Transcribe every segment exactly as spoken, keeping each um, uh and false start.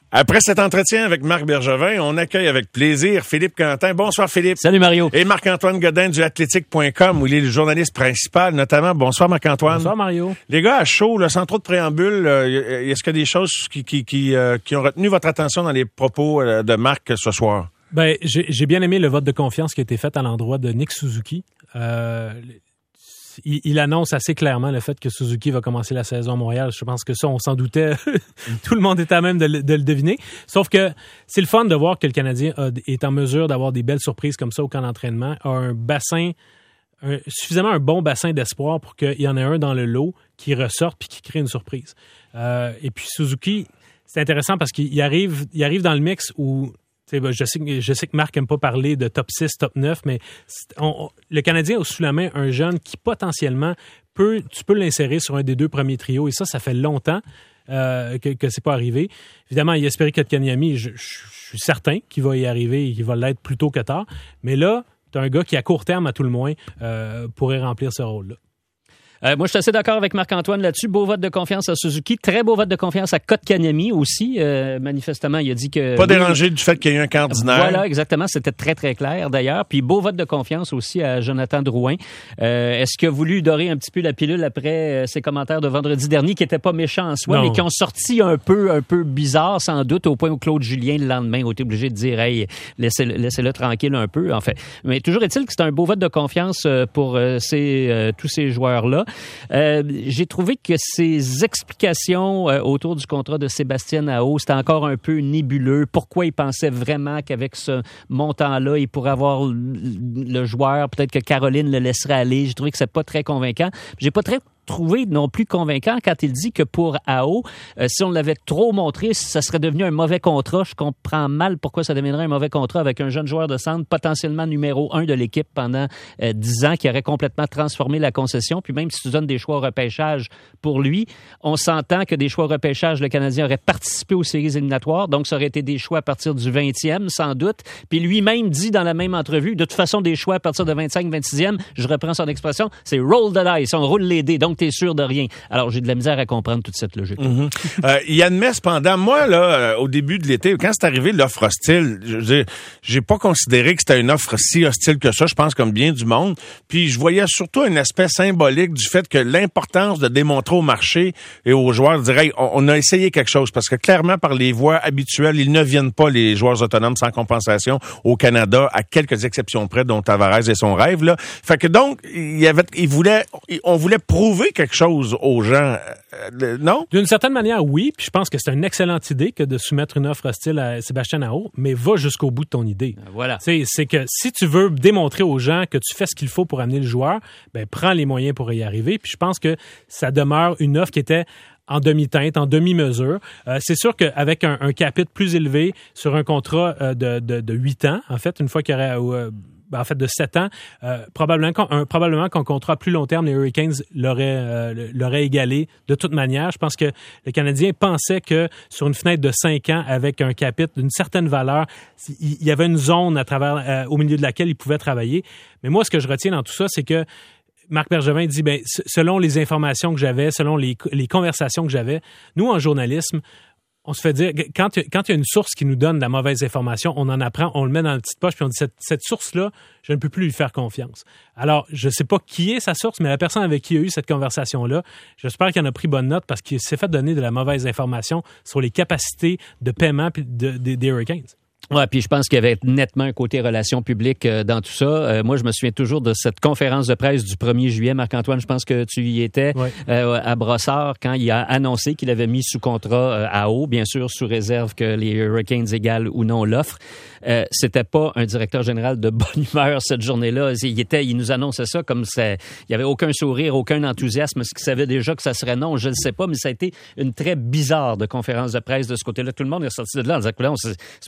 Après cet entretien avec Marc Bergevin, on accueille avec plaisir Philippe Quentin. Bonsoir Philippe. Salut Mario. Et Marc-Antoine Godin du athlétique point com où il est le journaliste principal notamment. Bonsoir Marc-Antoine. Bonsoir Mario. Les gars, à chaud, là, sans trop de préambule, euh, est-ce qu'il y a des choses qui, qui, qui, euh, qui ont retenu votre attention dans les propos euh, de Marc ce soir? Ben, j'ai, j'ai bien aimé le vote de confiance qui a été fait à l'endroit de Nick Suzuki. Euh, il, il annonce assez clairement le fait que Suzuki va commencer la saison à Montréal. Je pense que ça, on s'en doutait. Tout le monde était à même de, de le deviner. Sauf que c'est le fun de voir que le Canadien a, est en mesure d'avoir des belles surprises comme ça au camp d'entraînement, a un bassin, un, suffisamment un bon bassin d'espoir pour qu'il y en ait un dans le lot qui ressorte puis qui crée une surprise. Euh, et puis Suzuki, c'est intéressant parce qu'il arrive, il arrive dans le mix où ben, je sais, je sais que Marc n'aime pas parler de top six, top neuf, mais on, on, le Canadien a sous la main un jeune qui potentiellement peut, tu peux l'insérer sur un des deux premiers trios. Et ça, ça fait longtemps euh, que, que c'est pas arrivé. Évidemment, il espérait que Kotkaniemi, je, je, je suis certain qu'il va y arriver et qu'il va l'être plus tôt que tard. Mais là, tu as un gars qui, à court terme, à tout le moins, euh, pourrait remplir ce rôle-là. Euh, moi, je suis assez d'accord avec Marc-Antoine là-dessus. Beau vote de confiance à Suzuki. Très beau vote de confiance à Kotkaniemi aussi. Euh, manifestement, il a dit que... Pas oui, dérangé du fait qu'il y ait eu un camp ordinaire. Voilà, exactement. C'était très, très clair, d'ailleurs. Puis, beau vote de confiance aussi à Jonathan Drouin. Euh, est-ce qu'il a voulu dorer un petit peu la pilule après euh, ses commentaires de vendredi dernier, qui n'étaient pas méchants en soi, non, mais qui ont sorti un peu, un peu bizarre, sans doute, au point où Claude Julien, le lendemain, a été obligé de dire « Hey, laissez-le, laissez-le tranquille un peu. » En fait. Mais toujours est-il que c'est un beau vote de confiance pour euh, ces, euh, tous ces joueurs-là. Euh, j'ai trouvé que ses explications euh, autour du contrat de Sébastien Aho, c'était encore un peu nébuleux. Pourquoi il pensait vraiment qu'avec ce montant-là, il pourrait avoir le joueur, peut-être que Caroline le laisserait aller. J'ai trouvé que c'est pas très convaincant. J'ai pas très trouvé non plus convaincant quand il dit que pour Aho, euh, si on l'avait trop montré, ça serait devenu un mauvais contrat. Je comprends mal pourquoi ça deviendrait un mauvais contrat avec un jeune joueur de centre, potentiellement numéro un de l'équipe pendant euh, dix ans, qui aurait complètement transformé la concession. Puis même si tu donnes des choix au repêchage pour lui, on s'entend que des choix au repêchage, le Canadien aurait participé aux séries éliminatoires, donc ça aurait été des choix à partir du vingtième, sans doute. Puis lui-même dit dans la même entrevue, de toute façon, des choix à partir de vingt-cinq, vingt-sixième, je reprends son expression, c'est roll the dice, on roule les dés. Donc, t'es sûr de rien. Alors, j'ai de la misère à comprendre toute cette logique. Mm-hmm. euh, il admet cependant, moi, là, euh, au début de l'été, quand c'est arrivé l'offre hostile, je veux dire, j'ai pas considéré que c'était une offre si hostile que ça, je pense, comme bien du monde. Puis, je voyais surtout un aspect symbolique du fait que l'importance de démontrer au marché et aux joueurs, je dirais, on, on a essayé quelque chose, parce que clairement, par les voies habituelles, ils ne viennent pas, les joueurs autonomes, sans compensation au Canada, à quelques exceptions près, dont Tavares et son rêve, là. Fait que donc, il y avait, il voulait, on voulait prouver quelque chose aux gens, euh, non? D'une certaine manière, oui. Puis je pense que c'est une excellente idée que de soumettre une offre hostile à Sébastien Aho, mais va jusqu'au bout de ton idée. Voilà. C'est, c'est que si tu veux démontrer aux gens que tu fais ce qu'il faut pour amener le joueur, ben prends les moyens pour y arriver. Puis je pense que ça demeure une offre qui était en demi-teinte, en demi-mesure. Euh, c'est sûr qu'avec un, un capite plus élevé sur un contrat euh, de, de, de huit ans, en fait, une fois qu'il y aurait... Euh, en fait, de sept ans, euh, probablement, qu'un, probablement qu'un contrat plus long terme, les Hurricanes l'auraient, euh, l'auraient égalé de toute manière. Je pense que le Canadien pensait que sur une fenêtre de cinq ans, avec un capite d'une certaine valeur, il y avait une zone à travers, euh, au milieu de laquelle il pouvait travailler. Mais moi, ce que je retiens dans tout ça, c'est que Marc Bergevin dit, ben, selon les informations que j'avais, selon les, les conversations que j'avais, nous, en journalisme, on se fait dire, quand, quand il y a une source qui nous donne de la mauvaise information, on en apprend, on le met dans la petite poche, puis on dit, cette, cette source-là, je ne peux plus lui faire confiance. Alors, je ne sais pas qui est sa source, mais la personne avec qui il a eu cette conversation-là, j'espère qu'il en a pris bonne note parce qu'il s'est fait donner de la mauvaise information sur les capacités de paiement de, de, des Hurricanes. Ouais, puis je pense qu'il y avait nettement un côté relations publiques euh, dans tout ça. Euh, moi, je me souviens toujours de cette conférence de presse du premier juillet. Marc-Antoine, je pense que tu y étais ouais. euh, à Brossard quand il a annoncé qu'il avait mis sous contrat euh, Aho, bien sûr sous réserve que les Hurricanes égalent ou non l'offre. Euh, c'était pas un directeur général de bonne humeur cette journée-là. Il était, il nous annonçait ça comme ça. Il y avait aucun sourire, aucun enthousiasme. Est-ce qu'il savait déjà que ça serait non? Je ne sais pas, mais ça a été une très bizarre de conférence de presse de ce côté-là. Tout le monde est sorti de là en disant que là, on s'est supposé être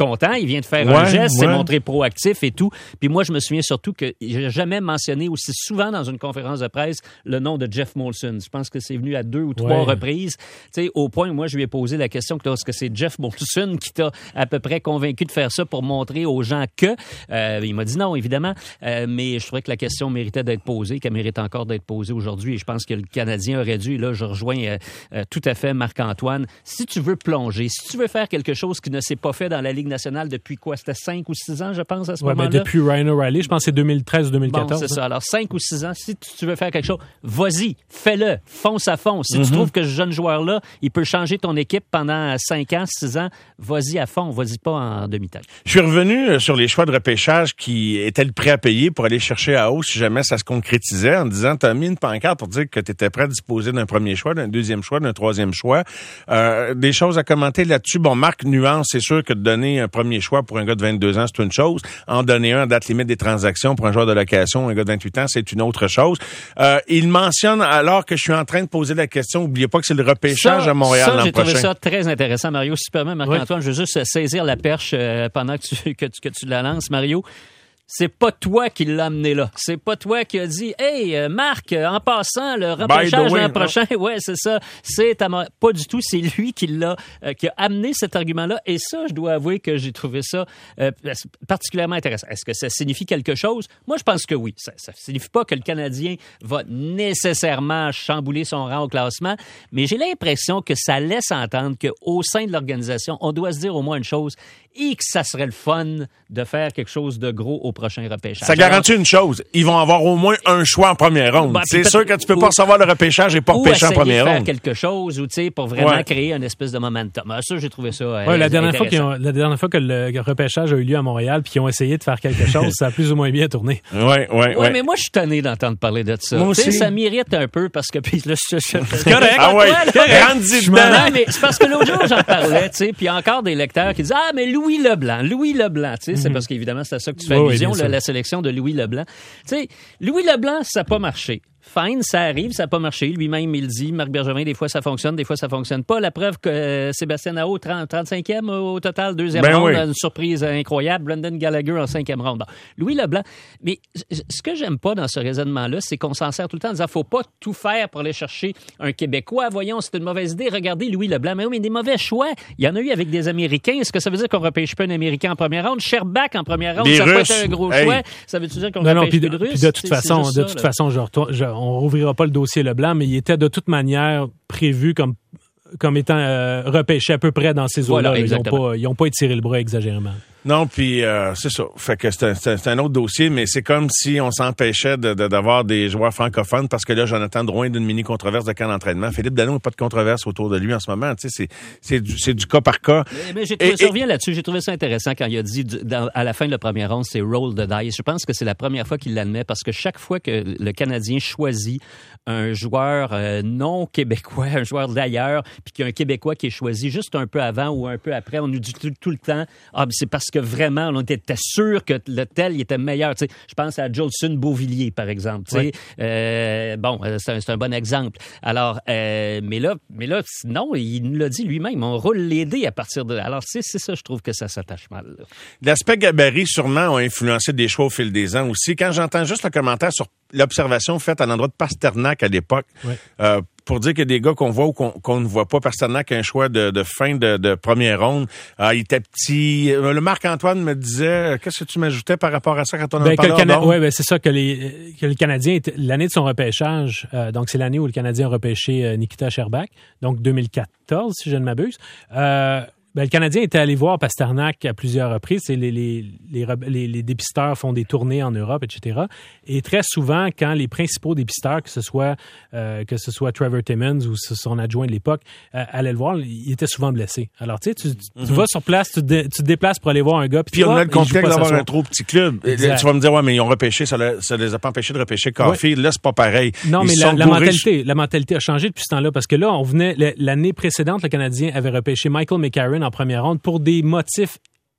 content, il vient de faire ouais, un geste, s'est ouais. montré proactif et tout. Puis moi, je me souviens surtout que j'ai jamais mentionné aussi souvent dans une conférence de presse le nom de Jeff Molson. Je pense que c'est venu à deux ou trois ouais. reprises. Tu sais, au point où moi, je lui ai posé la question que est-ce que c'est Jeff Molson qui t'a à peu près convaincu de faire ça pour montrer aux gens que... Euh, il m'a dit non, évidemment, euh, mais je trouvais que la question méritait d'être posée, qu'elle mérite encore d'être posée aujourd'hui. Et je pense que le Canadien aurait dû, et là, je rejoins euh, euh, tout à fait Marc-Antoine, si tu veux plonger, si tu veux faire quelque chose qui ne s'est pas fait dans la Ligue nationale depuis quoi? C'était cinq ou six ans, je pense, à ce ouais, moment-là? Ben depuis Ryan O'Reilly, je pense que c'est deux mille treize ou deux mille quatorze. Bon, c'est ça. Alors, cinq ou six ans, si tu veux faire quelque chose, vas-y, fais-le, fonce à fond. Si mm-hmm. tu trouves que ce jeune joueur-là, il peut changer ton équipe pendant cinq ans, six ans, vas-y à fond, vas-y pas en demi-teinte. Je suis revenu sur les choix de repêchage qui étaient le prêt à payer pour aller chercher à haut si jamais ça se concrétisait en disant, tu as mis une pancarte pour dire que tu étais prêt à disposer d'un premier choix, d'un deuxième choix, d'un troisième choix. Euh, des choses à commenter là-dessus. Bon, Marc, nuance, c'est sûr que de donner un premier choix pour un gars de vingt-deux ans, c'est une chose. En donner un à date limite des transactions pour un joueur de location, un gars de vingt-huit ans, c'est une autre chose. Euh, il mentionne, alors que je suis en train de poser la question, n'oubliez pas que c'est le repêchage ça, à Montréal ça, l'an j'ai prochain. trouvé ça très intéressant, Mario. Si tu permets, Marc-Antoine, oui. Je veux juste saisir la perche euh, pendant que tu, que, tu, que tu la lances, Mario. C'est pas toi qui l'as amené là. C'est pas toi qui as dit « Hey, euh, Marc, euh, en passant, le repêchage l'an prochain, ouais, c'est ça. » C'est à ma... Pas du tout, c'est lui qui l'a, euh, qui a amené cet argument-là. Et ça, je dois avouer que j'ai trouvé ça euh, particulièrement intéressant. Est-ce que ça signifie quelque chose? Moi, je pense que oui. Ça ne signifie pas que le Canadien va nécessairement chambouler son rang au classement, mais j'ai l'impression que ça laisse entendre qu'au sein de l'organisation, on doit se dire au moins une chose, et que ça serait le fun de faire quelque chose de gros au prochain repêchage. Ça garantit une chose, ils vont avoir au moins un choix en première ronde. Ben, c'est sûr que tu peux pas recevoir le repêchage et pas repêcher en première ronde. Ou ronde. faire quelque chose, ou tu sais, pour vraiment ouais. créer une espèce de momentum. Alors, ça, j'ai trouvé ça ouais, euh, la dernière fois qu'ils ont, la dernière fois que le repêchage a eu lieu à Montréal, puis qu'ils ont essayé de faire quelque chose, ça a plus ou moins bien tourné. Oui, oui, oui. Ouais, mais moi, je suis tanné d'entendre parler de ça. Moi aussi. Ça m'irrite un peu parce que puis là, je, je, je, c'est correct. Ah ouais, grandis dedans. Non, mais c'est parce que l'autre jour, j'en parlais, tu sais, puis il y a encore des lecteurs qui disent ah, mais Louis Leblanc, Louis Leblanc, tu sais, mm-hmm. c'est parce qu'évidemment c'est à ça que tu fais oh, allusion, oui, la, la sélection de Louis Leblanc. Tu sais, Louis Leblanc, ça n'a pas marché. Fine, ça arrive, ça n'a pas marché. Lui-même, il dit, Marc Bergevin, des fois ça fonctionne, des fois ça fonctionne pas. La preuve que euh, Sébastien Aho, trente-cinquième au total, deuxième ben ronde, oui. une surprise incroyable. Brendan Gallagher en cinquième ronde. Bon. Louis Leblanc. Mais ce que j'aime pas dans ce raisonnement-là, c'est qu'on s'en sert tout le temps en disant, faut pas tout faire pour aller chercher un Québécois. Voyons, c'est une mauvaise idée. Regardez Louis Leblanc. Mais oui, mais des mauvais choix. Il y en a eu avec des Américains. Est-ce que ça veut dire qu'on repêche pas un Américain en première ronde? Sherbak en première ronde, des ça Russes. peut être un gros hey. choix. Ça veut-tu dire qu'on non, repêche non, plus de Russes? Puis de toute façon, de ça, toute là. façon, je retourne, je, on rouvrira pas le dossier Leblanc, mais il était de toute manière prévu comme comme étant euh, repêché à peu près dans ces eaux-là. Voilà, ils n'ont pas, ils ont pas étiré le bras exagérément. Non, puis euh, c'est ça. Fait que c'est un, c'est un autre dossier, mais c'est comme si on s'empêchait de, de, d'avoir des joueurs francophones parce que là, Jonathan Drouin d'une mini-controverse de camp d'entraînement. Philippe Dano n'a pas de controverse autour de lui en ce moment. Tu sais, c'est, c'est, du, c'est du cas par cas. Mais, mais j'ai trouvé, et, ça et, revient là-dessus. J'ai trouvé ça intéressant quand il a dit dans, à la fin de la première ronde, c'est roll the dice. Je pense que c'est la première fois qu'il l'admet parce que chaque fois que le Canadien choisit un joueur euh, non québécois, un joueur d'ailleurs, puis qu'il y a un Québécois qui est choisi juste un peu avant ou un peu après, on nous dit tout, tout le temps, ah, c'est parce que vraiment, on était sûr que le tel il était meilleur. Tu sais, je pense à Jolson Beauvillier, par exemple. Tu sais, euh, bon, c'est un, c'est un bon exemple. Alors, euh, mais là, mais là, non, il nous l'a dit lui-même. On roule les dés à partir de. Alors, c'est, c'est ça, je trouve que ça s'attache mal. Là. L'aspect gabarit, sûrement, a influencé des choix au fil des ans aussi. Quand j'entends juste le commentaire sur l'observation faite à l'endroit de Pasternak à l'époque, ouais. euh, pour dire qu'il y a des gars qu'on voit ou qu'on, qu'on ne voit pas. Pasternak a un choix de, de fin de, de première ronde. Euh, il était petit. Le Marc-Antoine me disait, qu'est-ce que tu m'ajoutais par rapport à ça quand on en ben, parlait? Cana- oui, ben, c'est ça, que, les, que le Canadien, était, l'année de son repêchage, euh, donc c'est l'année où le Canadien a repêché euh, Nikita Sherbak, donc deux mille quatorze, si je ne m'abuse. Euh, Ben, le Canadien était allé voir Pasternak à plusieurs reprises. C'est les, les, les, les, les dépisteurs font des tournées en Europe, et cetera. Et très souvent, quand les principaux dépisteurs, que ce soit euh, que ce soit Trevor Timmons ou son adjoint de l'époque, euh, allaient le voir, il était souvent blessé. Alors, tu sais, tu, tu mm-hmm. vas sur place, tu, dé, tu te déplaces pour aller voir un gars. Puis on a le contexte d'avoir un trop petit club. Exact. Tu vas me dire, ouais, mais ils ont repêché, ça, ne ça les a pas empêchés de repêcher Caulfield. Ouais. Là, c'est pas pareil. Non, ils mais la, la mentalité, la mentalité a changé depuis ce temps-là parce que là, on venait l'année précédente, le Canadien avait repêché Michael McCarron en première ronde pour des motifs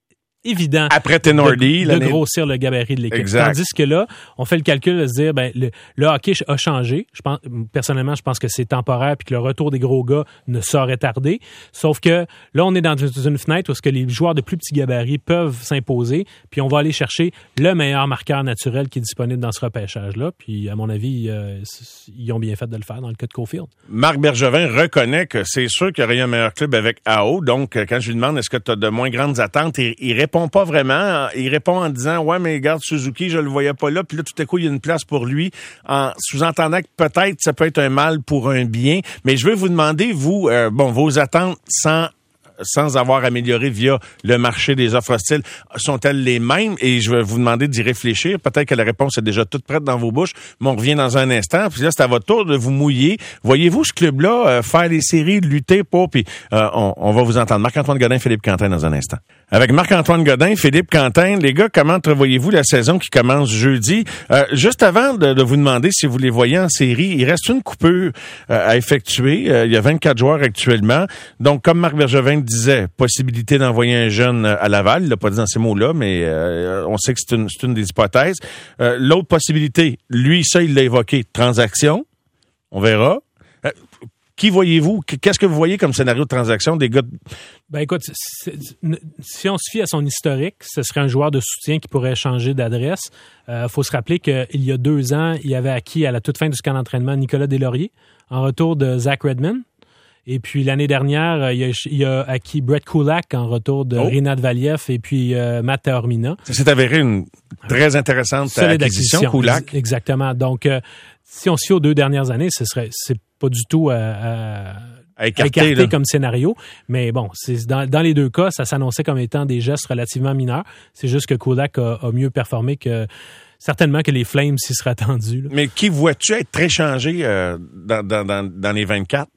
évident après Tenordi, de, de grossir le gabarit de l'équipe. Exact. Tandis que là, on fait le calcul de se dire, ben, le, le hockey a changé. Je pense, personnellement, je pense que c'est temporaire puis que le retour des gros gars ne saurait tarder. Sauf que là, on est dans une fenêtre où est-ce que les joueurs de plus petits gabarits peuvent s'imposer, puis on va aller chercher le meilleur marqueur naturel qui est disponible dans ce repêchage-là. Puis, à mon avis, euh, ils ont bien fait de le faire dans le cas de Caulfield. Marc Bergevin reconnaît que c'est sûr qu'il y aurait un meilleur club avec A O. Donc, quand je lui demande est-ce que tu as de moins grandes attentes, il, il répond pas vraiment. Il répond en disant ouais, mais regarde Suzuki, je le voyais pas là. Puis là, tout à coup, il y a une place pour lui, en sous-entendant que peut-être ça peut être un mal pour un bien. Mais je veux vous demander, vous, euh, bon, vos attentes sans sans avoir amélioré via le marché des offres hostiles, sont-elles les mêmes? Et je vais vous demander d'y réfléchir. Peut-être que la réponse est déjà toute prête dans vos bouches, mais on revient dans un instant. Puis là, c'est à votre tour de vous mouiller. Voyez-vous ce club-là euh, faire les séries, lutter pour? Puis euh, on, on va vous entendre. Marc-Antoine Godin, Philippe Quentin dans un instant. Avec Marc-Antoine Godin, Philippe Quentin, les gars, comment entrevoyez-vous la saison qui commence jeudi? Euh, juste avant de, de vous demander si vous les voyez en série, il reste une coupure euh, à effectuer. Euh, il y a vingt-quatre joueurs actuellement. Donc, comme Marc Bergevin disait, possibilité d'envoyer un jeune à Laval. Il l'a pas dit dans ces mots-là, mais euh, on sait que c'est une, c'est une des hypothèses. Euh, l'autre possibilité, lui, ça, il l'a évoqué, transaction. On verra. Euh, Qui voyez-vous? Qu'est-ce que vous voyez comme scénario de transaction des gars? De... Ben écoute, c'est, si on se fie à son historique, ce serait un joueur de soutien qui pourrait changer d'adresse. Il euh, faut se rappeler qu'il y a deux ans, il avait acquis à la toute fin du camp d'entraînement Nicolas Deslauriers en retour de Zach Redmond. Et puis l'année dernière, il a, il a acquis Brett Kulak en retour de oh. Rinat Valiev et puis euh, Matt Taormina. Ça s'est avéré une très intéressante Solide acquisition, Kulak. Exactement. Donc, euh, si on se fie aux deux dernières années, ce serait c'est pas du tout à, à, à écarter, à écarter comme scénario. Mais bon, c'est dans, dans les deux cas, ça s'annonçait comme étant des gestes relativement mineurs. C'est juste que Kulak a, a mieux performé que certainement que les Flames s'y seraient attendus. Là. Mais qui vois-tu être très changé euh, dans, dans, dans, dans les vingt-quatre?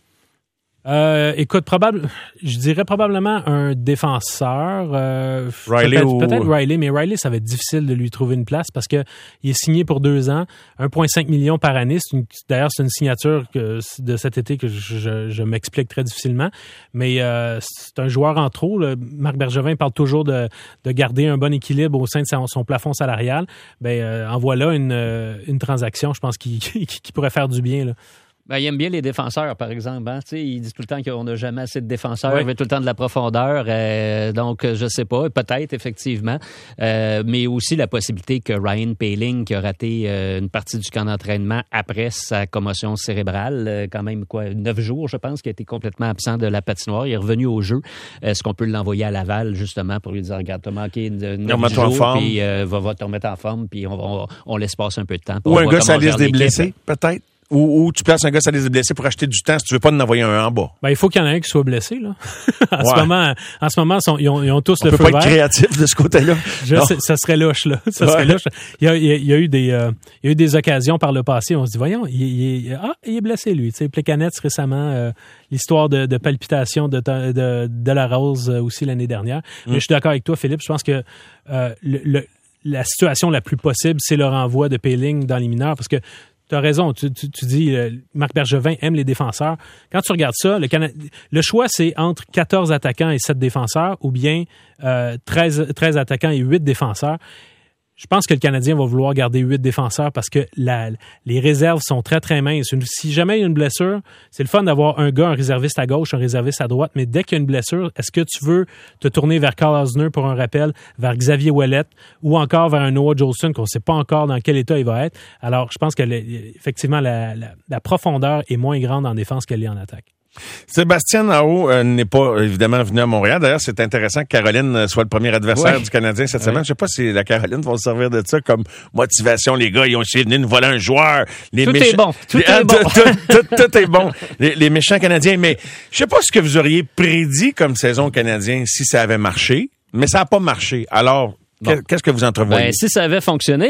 Euh, écoute, probable, je dirais probablement un défenseur. Euh, Riley peut-être, ou... peut-être Riley, mais Riley, ça va être difficile de lui trouver une place parce que il est signé pour deux ans, un virgule cinq million par année. C'est une, d'ailleurs, c'est une signature que, de cet été que je, je, je m'explique très difficilement. Mais euh, c'est un joueur en trop. Là. Marc Bergevin parle toujours de, de garder un bon équilibre au sein de son, son plafond salarial. Ben, euh, en voilà une, une transaction, je pense, qui, qui, qui pourrait faire du bien, là. Ben, il aime bien les défenseurs, par exemple. Hein? Il dit tout le temps qu'on n'a jamais assez de défenseurs, oui. Il veut tout le temps de la profondeur. Euh, donc, je sais pas, peut-être, effectivement. Euh, mais aussi la possibilité que Ryan Poehling, qui a raté euh, une partie du camp d'entraînement après sa commotion cérébrale, euh, quand même, quoi, neuf jours, je pense, qui a été complètement absent de la patinoire. Il est revenu au jeu. Est-ce qu'on peut l'envoyer à Laval, justement, pour lui dire, regarde, t'as manqué neuf jours, puis euh, va, va te remettre en forme, puis on, on, on laisse passer un peu de temps. Ou un gars sur la liste des blessés, peut-être? Ou, ou tu places un gars sur la liste des blessés pour acheter du temps si tu veux pas en envoyer un en bas. Ben, il faut qu'il y en ait un qui soit blessé, là. en, ouais. ce moment, en ce moment, sont, ils, ont, ils ont tous on le feu vert. On peut pas vert. être créatif de ce côté-là. Je sais, ça serait louche, là. Ça ouais. serait louche. Il y a, il y a, il y a eu des, euh, il y a eu des occasions par le passé. On se dit, voyons, il, il, ah, il est blessé, lui. Tu sais, Plekanec, récemment, euh, l'histoire de, de palpitation de, de, de la Rose aussi l'année dernière. Mm. Mais je suis d'accord avec toi, Philippe. Je pense que, euh, le, le, la situation la plus possible, c'est le renvoi de Poehling dans les mineurs parce que tu as raison, tu, tu, tu dis euh, Marc Bergevin aime les défenseurs. Quand tu regardes ça, le, Cana- le choix, c'est entre quatorze attaquants et sept défenseurs ou bien euh, treize, treize attaquants et huit défenseurs. Je pense que le Canadien va vouloir garder huit défenseurs parce que la, les réserves sont très, très minces. Si jamais il y a une blessure, c'est le fun d'avoir un gars, un réserviste à gauche, un réserviste à droite, mais dès qu'il y a une blessure, est-ce que tu veux te tourner vers Carl Osner pour un rappel, vers Xavier Ouellet ou encore vers un Noah Jolson qu'on ne sait pas encore dans quel état il va être? Alors, je pense que le, effectivement, la, la, la profondeur est moins grande en défense qu'elle est en attaque. Sébastien Aho euh, n'est pas évidemment venu à Montréal. D'ailleurs, c'est intéressant que Caroline soit le premier adversaire ouais. du Canadien cette ouais. semaine. Je sais pas si la Caroline va se servir de ça comme motivation. Les gars, ils ont essayé de venir nous voler un joueur. Les tout méch... est bon. Tout les... est bon. tout, tout, tout, tout est bon. Les, les méchants Canadiens. Mais je sais pas ce que vous auriez prédit comme saison Canadien si ça avait marché. Mais ça n'a pas marché. Alors, bon. qu'est-ce que vous entrevoyez? Ben, si ça avait fonctionné,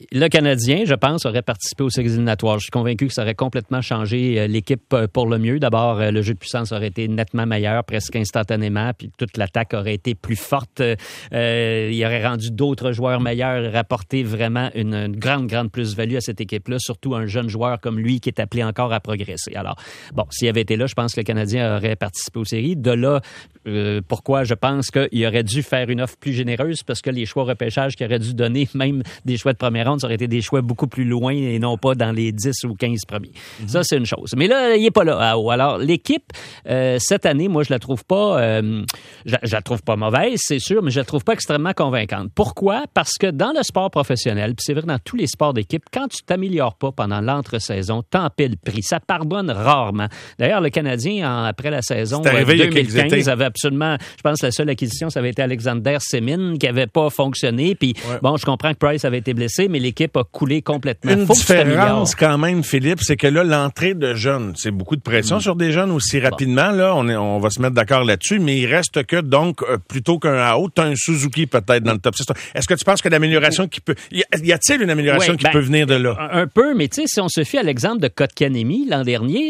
le Canadien, je pense, aurait participé aux séries éliminatoires. Je suis convaincu que ça aurait complètement changé l'équipe pour le mieux. D'abord, le jeu de puissance aurait été nettement meilleur, presque instantanément, puis toute l'attaque aurait été plus forte. Euh, il aurait rendu d'autres joueurs meilleurs, rapporté vraiment une, une grande, grande plus-value à cette équipe-là, surtout un jeune joueur comme lui qui est appelé encore à progresser. Alors, bon, s'il avait été là, je pense que le Canadien aurait participé aux séries. De là, euh, pourquoi je pense qu'il aurait dû faire une offre plus généreuse, parce que les choix repêchage qu'il aurait dû donner, même des choix de première ronde, ça aurait été des choix beaucoup plus loin et non pas dans les dix ou quinze premiers. Mm-hmm. Ça, c'est une chose. Mais là, il n'est pas là. Alors, l'équipe, euh, cette année, moi, je la trouve pas, euh, je, je la trouve pas mauvaise, c'est sûr, mais je la trouve pas extrêmement convaincante. Pourquoi? Parce que dans le sport professionnel, puis c'est vrai dans tous les sports d'équipe, quand tu t'améliores pas pendant l'entre-saison, t'en paies le prix. Ça pardonne rarement. D'ailleurs, le Canadien, en, après la saison euh, deux mille quinze, avait absolument, je pense que la seule acquisition, ça avait été Alexander Semin, qui avait pas fonctionné. Puis, ouais. bon, je comprends que Price avait été blessé, mais l'équipe a coulé complètement. Une Faut différence quand même, Philippe, c'est que là, l'entrée de jeunes, c'est beaucoup de pression mmh. sur des jeunes aussi rapidement. Bon. Là, on, est, on va se mettre d'accord là-dessus, mais il reste que, donc, euh, plutôt qu'un out, t'as un Suzuki peut-être dans le top six. Est-ce que tu penses que l'amélioration qui peut... Y, y a-t-il une amélioration ouais, qui ben, peut venir de là? Un, un peu, mais tu sais, si on se fie à l'exemple de Kotkaniemi l'an dernier,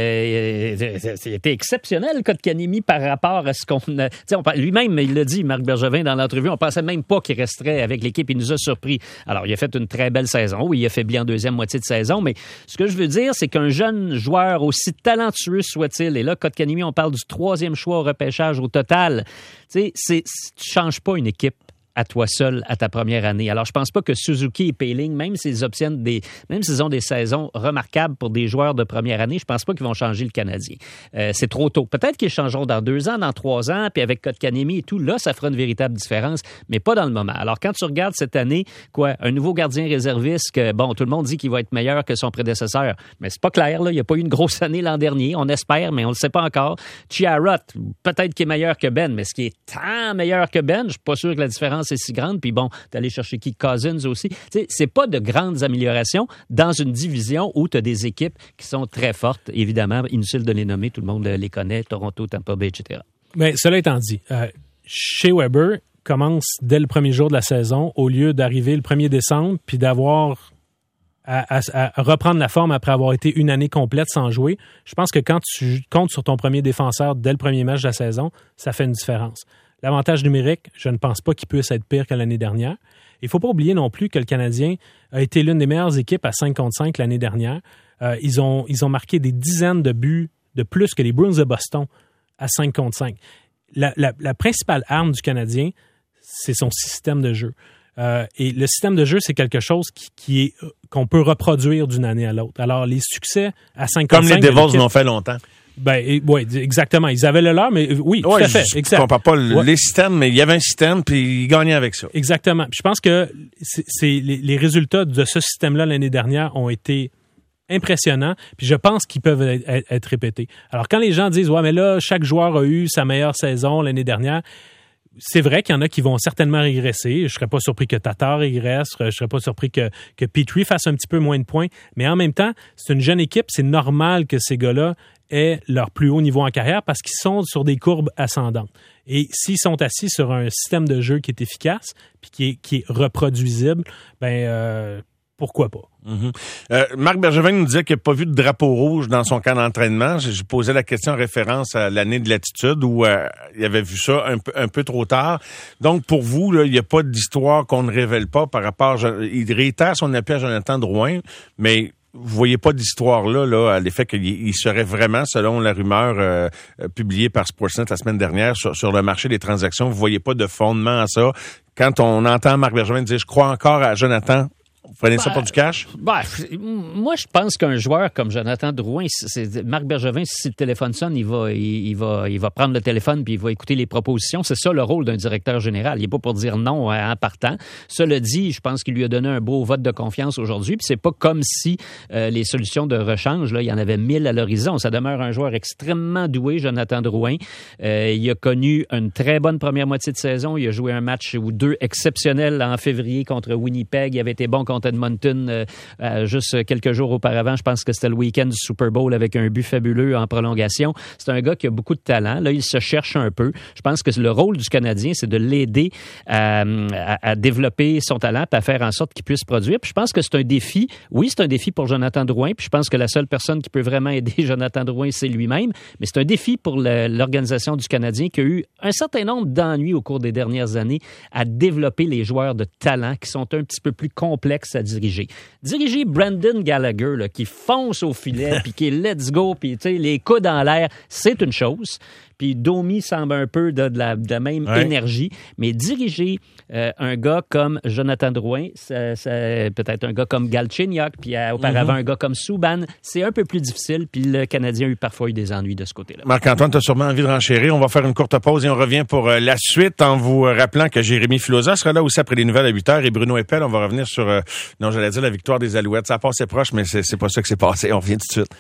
euh, c'était exceptionnel, Kotkaniemi, par rapport à ce qu'on a... On, lui-même, il l'a dit, Marc Bergevin, dans l'entrevue, on pensait même pas qu'il resterait avec l'équipe. Il nous a surpris. Alors, il a fait une très belle saison. Oui, il a fait bien en deuxième moitié de saison, mais ce que je veux dire, c'est qu'un jeune joueur, aussi talentueux soit-il, et là, Kotkaniemi, on parle du troisième choix au repêchage au total, tu sais, c'est, tu changes pas une équipe à toi seul à ta première année. Alors, je pense pas que Suzuki et Poehling, même s'ils obtiennent des, même s'ils ont des saisons remarquables pour des joueurs de première année, je pense pas qu'ils vont changer le Canadien. Euh, c'est trop tôt. Peut-être qu'ils changeront dans deux ans, dans trois ans, puis avec Kotkaniemi et tout, là, ça fera une véritable différence, mais pas dans le moment. Alors, quand tu regardes cette année, quoi, un nouveau gardien réserviste que, bon, tout le monde dit qu'il va être meilleur que son prédécesseur, mais c'est pas clair, là. Il n'y a pas eu une grosse année l'an dernier. On espère, mais on le sait pas encore. Chiarot, peut-être qu'il est meilleur que Ben, mais ce qui est tant meilleur que Ben, je suis pas sûr que la différence c'est si grande. Puis bon, t'es allé chercher qui? Cousins aussi. Tu sais, c'est pas de grandes améliorations dans une division où tu as des équipes qui sont très fortes. Évidemment, inutile de les nommer, tout le monde les connaît, Toronto, Tampa Bay, et cetera. Mais cela étant dit, euh, chez Weber commence dès le premier jour de la saison, au lieu d'arriver le premier décembre puis d'avoir à, à, à reprendre la forme après avoir été une année complète sans jouer. Je pense que quand tu comptes sur ton premier défenseur dès le premier match de la saison, ça fait une différence. L'avantage numérique, je ne pense pas qu'il puisse être pire que l'année dernière. Il ne faut pas oublier non plus que le Canadien a été l'une des meilleures équipes à cinq contre cinq l'année dernière. Euh, ils ont, ils ont marqué des dizaines de buts de plus que les Bruins de Boston à cinq contre cinq. La, la, la principale arme du Canadien, c'est son système de jeu. Euh, et le système de jeu, c'est quelque chose qui, qui est, qu'on peut reproduire d'une année à l'autre. Alors, les succès à cinq contre cinq... Comme les Devils l'ont fait longtemps. Ben oui, exactement. Ils avaient le leur, mais oui, tout ouais, à fait. Je ne comprends pas ouais. les systèmes, mais il y avait un système, puis ils gagnaient avec ça. Exactement. Puis je pense que c'est, c'est les, les résultats de ce système-là l'année dernière ont été impressionnants, puis je pense qu'ils peuvent être, être, être répétés. Alors, quand les gens disent « Ouais, mais là, chaque joueur a eu sa meilleure saison l'année dernière », c'est vrai qu'il y en a qui vont certainement régresser. Je ne serais pas surpris que Tatar régresse. Je ne serais pas surpris que, que Petrie fasse un petit peu moins de points. Mais en même temps, c'est une jeune équipe. C'est normal que ces gars-là aient leur plus haut niveau en carrière parce qu'ils sont sur des courbes ascendantes. Et s'ils sont assis sur un système de jeu qui est efficace puis qui est, qui est reproduisible, ben euh, pourquoi pas? Mm-hmm. Euh, Marc Bergevin nous disait qu'il n'a pas vu de drapeau rouge dans son camp d'entraînement. J'ai, j'ai posé la question en référence à l'année de l'attitude où euh, il avait vu ça un peu, un peu trop tard. Donc, pour vous, là, il n'y a pas d'histoire qu'on ne révèle pas par rapport... Il réitère son appui à Jonathan Drouin, mais vous voyez pas d'histoire là, là à l'effet qu'il il serait vraiment, selon la rumeur euh, publiée par Sportsnet la semaine dernière, sur, sur le marché des transactions. Vous voyez pas de fondement à ça. Quand on entend Marc Bergevin dire « Je crois encore à Jonathan », vous prenez ben, ça pour du cash? Ben, moi, je pense qu'un joueur comme Jonathan Drouin, c'est, Marc Bergevin, si le téléphone sonne, il va, il, il, va, il va prendre le téléphone puis il va écouter les propositions. C'est ça le rôle d'un directeur général. Il n'est pas pour dire non en partant. Cela dit, je pense qu'il lui a donné un beau vote de confiance aujourd'hui. Puis c'est pas comme si euh, les solutions de rechange, là, il y en avait mille à l'horizon. Ça demeure un joueur extrêmement doué, Jonathan Drouin. Euh, il a connu une très bonne première moitié de saison. Il a joué un match ou deux exceptionnels en février contre Winnipeg. Il avait été bon contre contre Edmonton euh, euh, juste quelques jours auparavant. Je pense que c'était le week-end du Super Bowl avec un but fabuleux en prolongation. C'est un gars qui a beaucoup de talent. Là, il se cherche un peu. Je pense que le rôle du Canadien, c'est de l'aider à, à, à développer son talent et à faire en sorte qu'il puisse produire. Puis je pense que c'est un défi. Oui, c'est un défi pour Jonathan Drouin. Puis je pense que la seule personne qui peut vraiment aider Jonathan Drouin, c'est lui-même. Mais c'est un défi pour le, l'organisation du Canadien qui a eu un certain nombre d'ennuis au cours des dernières années à développer les joueurs de talent qui sont un petit peu plus complexes à diriger. Diriger Brendan Gallagher, là, qui fonce au filet, puis qui est let's go, puis les coudes en l'air, c'est une chose. Puis Domi semble un peu de, de, la, de la même ouais. énergie. Mais diriger euh, un gars comme Jonathan Drouin, ça, ça, peut-être un gars comme Galchenyuk, puis euh, auparavant mm-hmm. un gars comme Subban, c'est un peu plus difficile. Puis le Canadien a eu parfois eu des ennuis de ce côté-là. Marc-Antoine, tu as sûrement envie de renchérir. On va faire une courte pause et on revient pour euh, la suite en vous rappelant que Jérémy Filosa sera là aussi après les nouvelles à huit heures et Bruno Eppel, on va revenir sur, euh, non, j'allais dire la victoire des Alouettes. Ça passait proche, mais c'est, c'est pas ça que c'est passé. On revient tout de suite.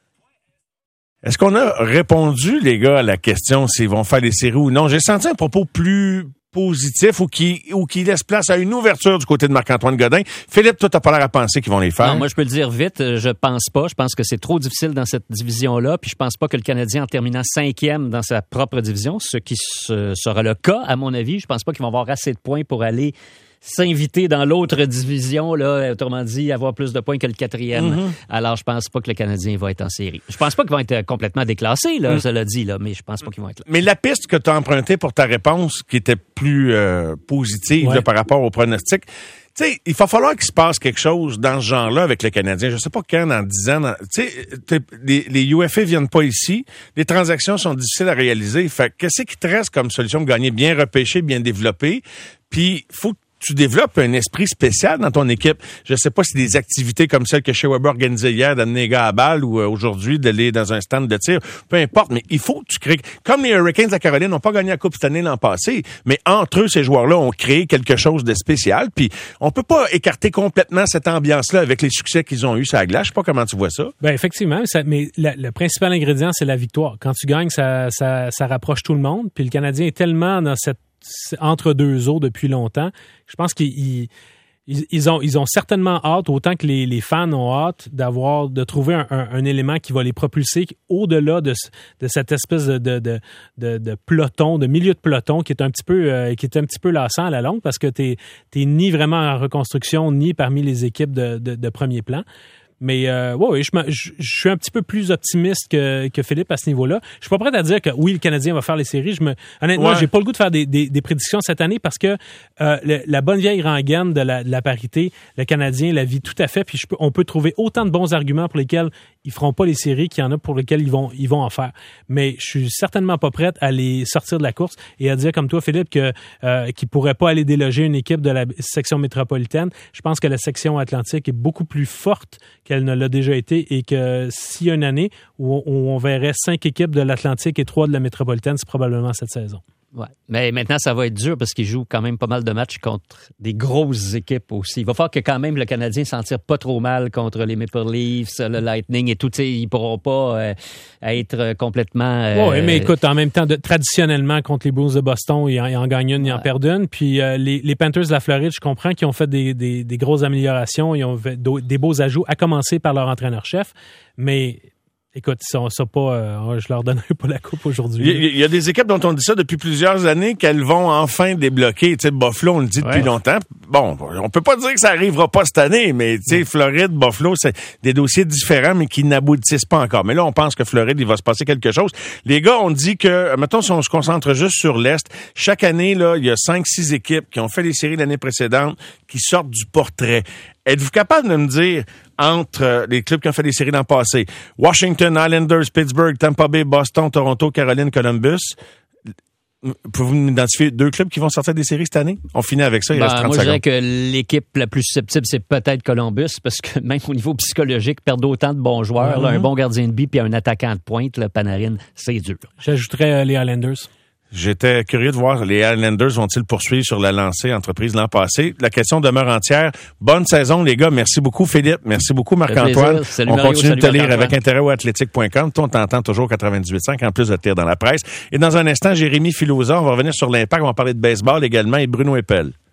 Est-ce qu'on a répondu, les gars, à la question s'ils vont faire les séries ou non? J'ai senti un propos plus positif ou qui, ou qui laisse place à une ouverture du côté de Marc-Antoine Godin. Philippe, toi, t'as pas l'air à penser qu'ils vont les faire? Non, moi, je peux le dire vite. Je pense pas. Je pense que c'est trop difficile dans cette division-là. Puis je pense pas que le Canadien, en terminant cinquième dans sa propre division, ce qui sera le cas, à mon avis, je pense pas qu'ils vont avoir assez de points pour aller s'inviter dans l'autre division, là, autrement dit, avoir plus de points que le quatrième. Mm-hmm. Alors, je pense pas que le Canadien va être en série. Je pense pas qu'ils vont être complètement déclassés, là, mm. ça l'a dit, là, mais je pense pas qu'ils vont être là. Mais la piste que tu as empruntée pour ta réponse, qui était plus euh, positive ouais. là, par rapport au pronostic, tu sais, il va falloir qu'il se passe quelque chose dans ce genre-là avec le Canadien. Je sais pas quand, dans dix ans. Tu sais, les, les U F A viennent pas ici. Les transactions sont difficiles à réaliser. Fait qu'est-ce qui te reste comme solution de gagner? Bien repêché, bien développé. Puis, faut que tu développes un esprit spécial dans ton équipe. Je sais pas si des activités comme celle que Shea Weber organisait hier, d'amener les gars à balle ou euh, aujourd'hui d'aller dans un stand de tir, peu importe, mais il faut que tu crées. Comme les Hurricanes à Caroline n'ont pas gagné la Coupe cette année l'an passé, mais entre eux, ces joueurs-là ont créé quelque chose de spécial. Puis on peut pas écarter complètement cette ambiance-là avec les succès qu'ils ont eu sur la glace. Je sais pas comment tu vois ça. Ben effectivement, ça, mais la, le principal ingrédient, c'est la victoire. Quand tu gagnes, ça, ça, ça rapproche tout le monde. Puis le Canadien est tellement dans cette entre deux eaux depuis longtemps. Je pense qu'ils ils, ils ont, ils ont certainement hâte, autant que les, les fans ont hâte, d'avoir, de trouver un, un, un élément qui va les propulser au-delà de, de cette espèce de, de, de, de, de peloton, de milieu de peloton qui est un petit peu, euh, qui est un petit peu lassant à la longue parce que t'es, t'es ni vraiment en reconstruction, ni parmi les équipes de, de, de premier plan. Mais euh, ouais, je, je, je suis un petit peu plus optimiste que, que Philippe à ce niveau-là. Je suis pas prêt à dire que oui, le Canadien va faire les séries. Je me, honnêtement, ouais. j'ai pas le goût de faire des, des, des prédictions cette année parce que euh, le, la bonne vieille rengaine de la, de la parité, le Canadien la vit tout à fait. Puis je peux, on peut trouver autant de bons arguments pour lesquels ils feront pas les séries qu'il y en a pour lesquels ils vont, ils vont en faire. Mais je suis certainement pas prêt à les sortir de la course et à dire comme toi, Philippe, que euh, qu'ils pourraient pas aller déloger une équipe de la section métropolitaine. Je pense que la section atlantique est beaucoup plus forte qu'elle ne l'a déjà été et que s'il y a une année où on, où on verrait cinq équipes de l'Atlantique et trois de la métropolitaine, c'est probablement cette saison. Ouais. Mais maintenant, ça va être dur parce qu'ils jouent quand même pas mal de matchs contre des grosses équipes aussi. Il va falloir que quand même le Canadien s'en tire pas trop mal contre les Maple Leafs, le Lightning et tout. Ils pourront pas euh, être complètement... Euh, oui, mais écoute, en même temps, de, traditionnellement, contre les Blues de Boston, ils en, ils en gagnent une, ils en ouais. perdent une. Puis euh, les, les Panthers de la Floride, je comprends qu'ils ont fait des, des, des grosses améliorations, ils ont fait des beaux ajouts, à commencer par leur entraîneur-chef. Mais... Écoute, ils sont ça pas, euh, je leur donnerai pas la coupe aujourd'hui. Il y, il y a des équipes dont on dit ça depuis plusieurs années qu'elles vont enfin débloquer. Tu sais, Buffalo, on le dit depuis ouais. longtemps. Bon, on peut pas dire que ça arrivera pas cette année, mais tu sais, ouais. Floride, Buffalo, c'est des dossiers différents, mais qui n'aboutissent pas encore. Mais là, on pense que Floride, il va se passer quelque chose. Les gars, on dit que, mettons, si on se concentre juste sur l'Est, chaque année, là, il y a cinq, six équipes qui ont fait les séries l'année précédente, qui sortent du portrait. Êtes-vous capable de me dire, entre les clubs qui ont fait des séries dans le passé, Washington, Islanders, Pittsburgh, Tampa Bay, Boston, Toronto, Caroline, Columbus, pouvez-vous m'identifier deux clubs qui vont sortir des séries cette année? On finit avec ça, il ben, reste trente moi, secondes. Moi, je dirais que l'équipe la plus susceptible, c'est peut-être Columbus, parce que même au niveau psychologique, perdre autant de bons joueurs, mm-hmm. là, un bon gardien de but puis un attaquant de pointe, là, Panarin, c'est dur. J'ajouterais euh, les Islanders. J'étais curieux de voir les Islanders vont-ils poursuivre sur la lancée entreprise l'an passé. La question demeure entière. Bonne saison, les gars. Merci beaucoup, Philippe. Merci beaucoup, Marc-Antoine. Salut, on Mario, continue de te lire avec intérêt au athlétique point com. Toi, on t'entend toujours quatre-vingt-dix-huit virgule cinq en plus de te lire dans la presse. Et dans un instant, Jérémy Filosa. On va revenir sur l'Impact. On va parler de baseball également et Bruno Eppel.